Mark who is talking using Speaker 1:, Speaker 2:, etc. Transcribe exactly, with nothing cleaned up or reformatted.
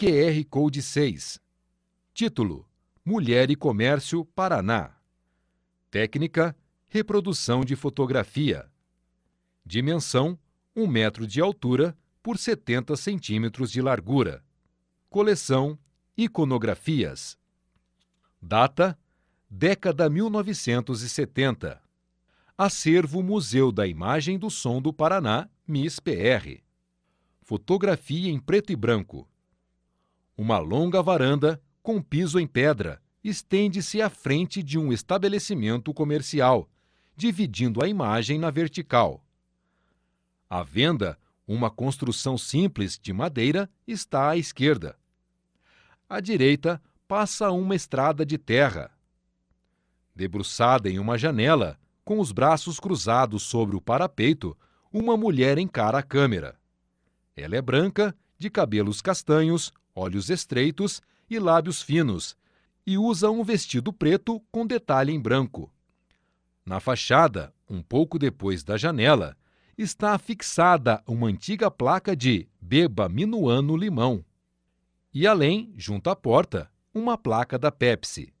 Speaker 1: Q R Code seis. Título: Mulher e Comércio, Paraná. Técnica: reprodução de fotografia. Dimensão: um metro de altura por setenta centímetros de largura. Coleção: Iconografias. Data: década mil novecentos e setenta. Acervo Museu da Imagem do Som do Paraná, M I S P R. Fotografia em preto e branco. Uma longa varanda com piso em pedra estende-se à frente de um estabelecimento comercial, dividindo a imagem na vertical. À venda, uma construção simples de madeira está à esquerda. À direita, passa uma estrada de terra. Debruçada em uma janela, com os braços cruzados sobre o parapeito, uma mulher encara a câmera. Ela é branca, de cabelos castanhos, olhos estreitos e lábios finos, e usa um vestido preto com detalhe em branco. Na fachada, um pouco depois da janela, está fixada uma antiga placa de Beba Minuano Limão. E além, junto à porta, uma placa da Pepsi.